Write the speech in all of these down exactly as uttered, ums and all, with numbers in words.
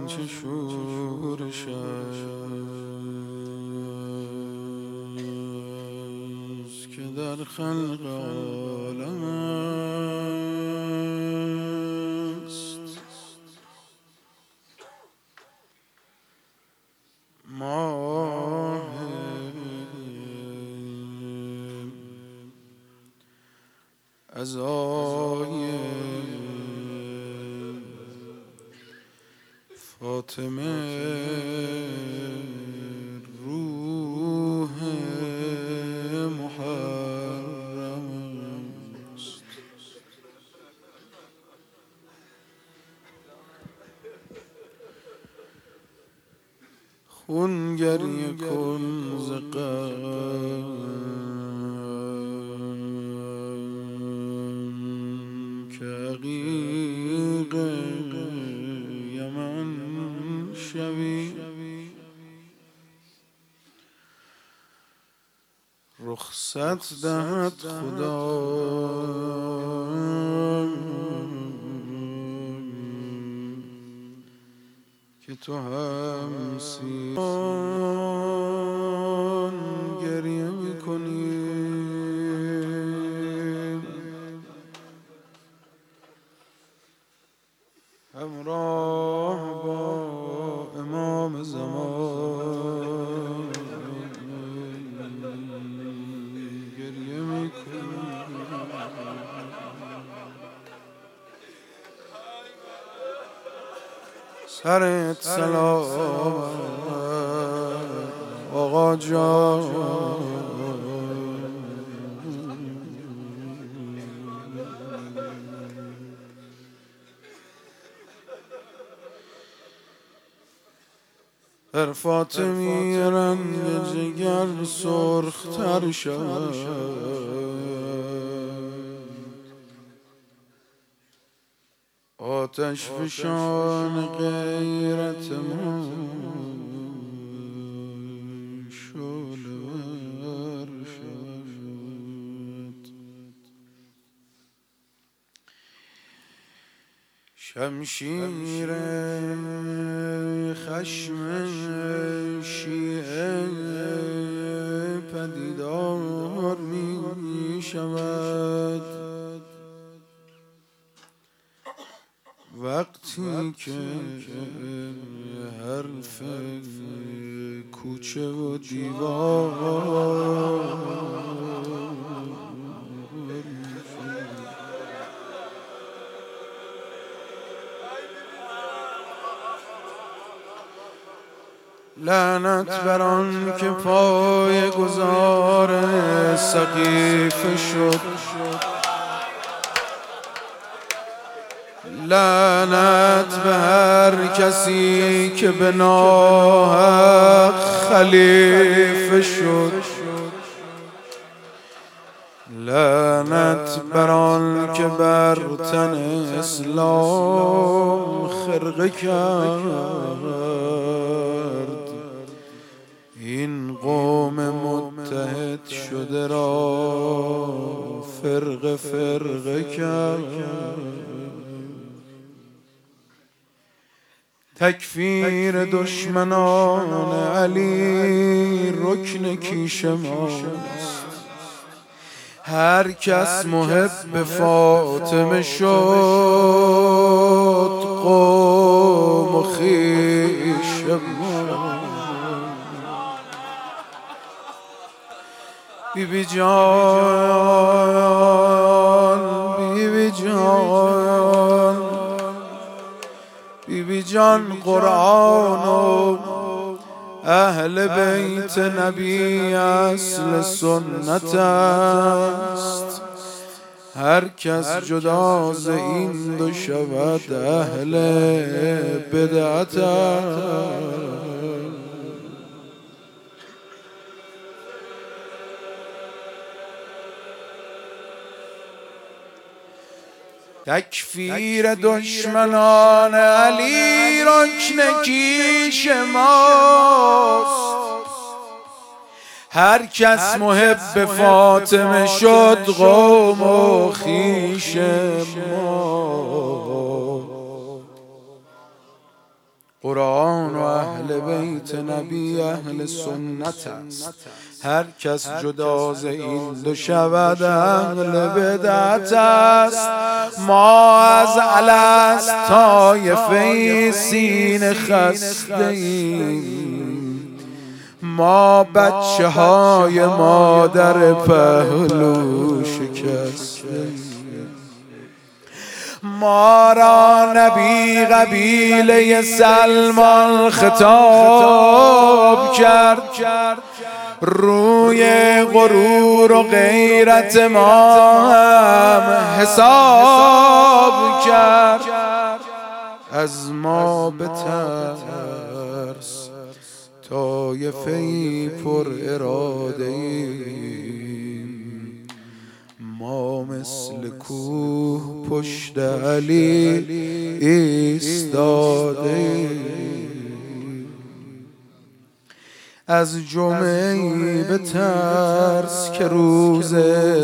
چه شورش است که در خلق عالم است. ماه عزای فاطمه روح محرم است. خون گریه کن ز غم که عقیق یمن شوی. رخصت دهد خدا که تو هم سیان گریه میکنی. همراه با امام زمان گریه میکنی. سرت سلام آقا جان. در فاطمی رنگ جگر سرختر شد. آتش فشان غیرت ما شعله‌ور شد. شمشیر خشم شیعه پدیدار می شود وقتی که حرف کوچه و دیوار لعنت بر آن که پای گذار سقیفه شد. لعنت به هر کسی که به ناحق خلیفه شد. لعنت بر آن که بر تن اسلام خرقه کرد. این قوم متحد شده را فرقه فرقه کرد. تکفیر دشمنان علی رکن کیش ماست. هر کس محب فاطمه شد قوم و خویش ما. بی بی جان بی بی جان بی بی جان قرآن و اهل بیت نبی اصل سنت است. هر کس جدا ز این دو شود اهل بدعت است. تکفیر دشمنان علی رکن کیش ماست. هر کس محب فاطمه شد قوم و خویش ما. قرآن و اهل بیت نبی اهل سنت است. هر کس جدا ز این دو شود اهل بدعت است. ما از الست طایفه سینه خسته ایم، ما بچه های مادر پهلو شکسته ایم. ما را نبی قبیله سلمان خطاب کرد، روی غرور و غیرت ما هم حساب کرد. از ما بترس طایفه‌ای پر اراده ایم، ما مثل کوه پشت علی ایستاده. از جمعه‌ای بترس که روز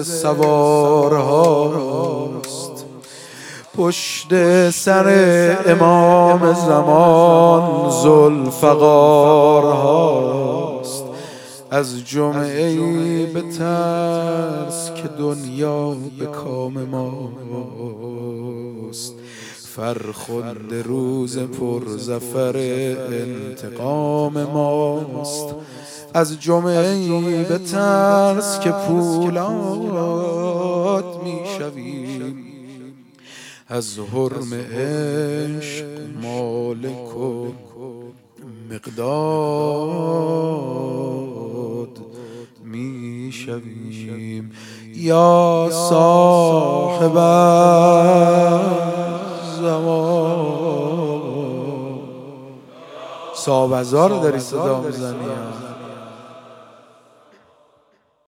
سوارهاست، پشت سر امام زمان ذوالفقار هاست. از جمعه‌ای بترس که دنیا به کام ماست، فرخنده روز پرظفر انتقام ماست. از جمعه‌ای بترس که پولاد میشویم، از حرم عشق مالک و مقداد میشویم. یا صاحب زمان، صاحب ازار داری صدا میزنی.